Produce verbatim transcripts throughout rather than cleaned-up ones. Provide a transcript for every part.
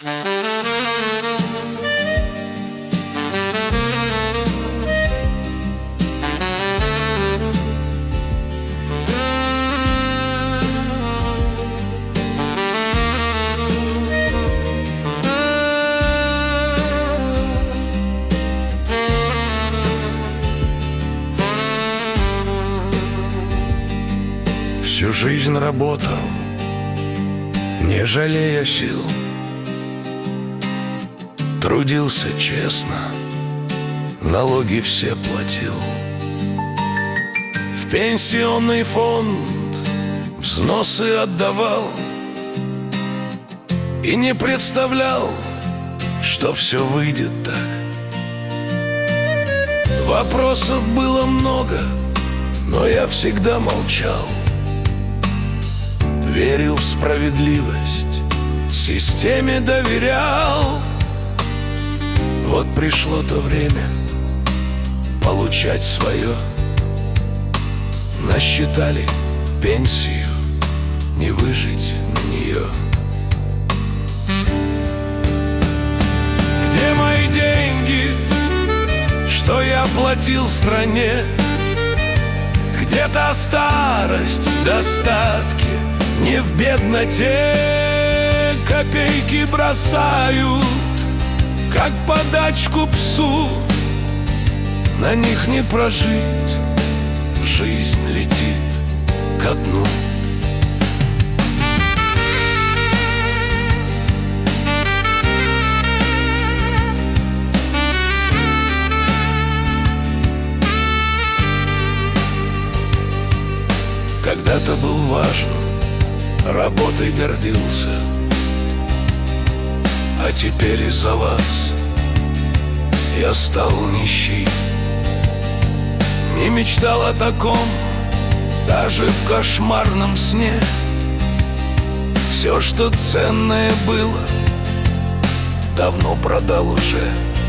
Всю жизнь работал, не жалея сил, трудился честно, налоги все платил. В пенсионный фонд взносы отдавал и не представлял, что все выйдет так. Вопросов было много, но я всегда молчал. Верил в справедливость, системе доверял. Вот пришло то время получать свое. Насчитали пенсию, не выжить на нее. Где мои деньги, что я платил стране? Где та старость в достатке, не в бедноте? Копейки бросают, как подачку псу. На них не прожить, жизнь летит ко дну. Когда-то был важен, работой гордился, а теперь из-за вас я стал нищий. Не мечтал о таком даже в кошмарном сне. Все, что ценное было, давно продал уже.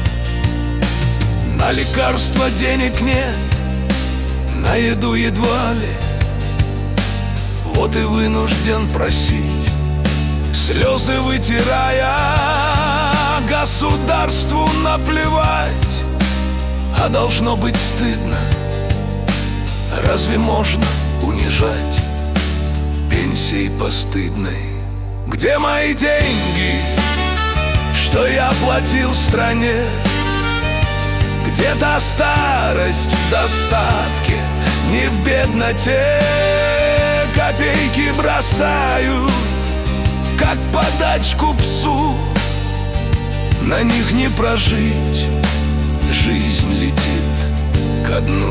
На лекарства денег нет, на еду едва ли. Вот и вынужден просить, слезы вытирая. Государству наплевать, а должно быть стыдно. Разве можно унижать пенсией постыдной? Где мои деньги, что я платил стране? Где та старость в достатке, не в бедноте? Копейки бросают, как подачку псу. На них не прожить, жизнь летит ко дну.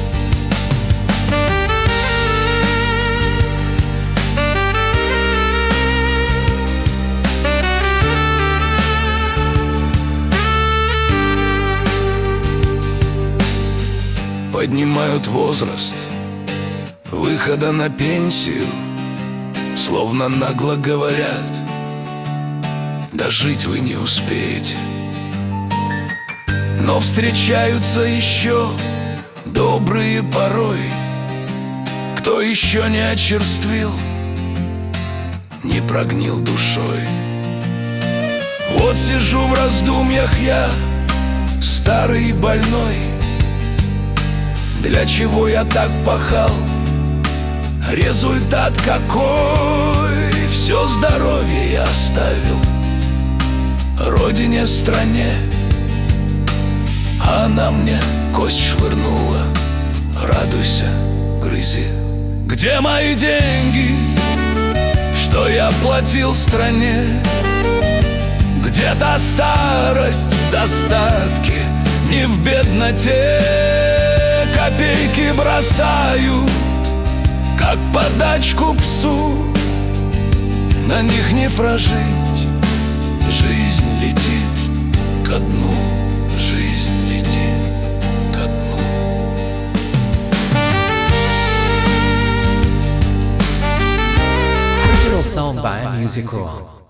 Поднимают возраст выхода на пенсию, словно нагло говорят: дожить вы не успеете. Но встречаются еще добрые порой, кто еще не очерствил, не прогнил душой. Вот сижу в раздумьях я, старый и больной. Для чего я так пахал? Результат какой? Все здоровье я оставил родине, стране, а она мне кость швырнула. Радуйся, грызи. Где мои деньги, что я платил стране? Где та старость в достатке, не в бедноте? Копейки бросают, как подачку псу. На них не прожить, жизнь летит ко дну. Жизнь летит ко дну. Original song by Music Roll.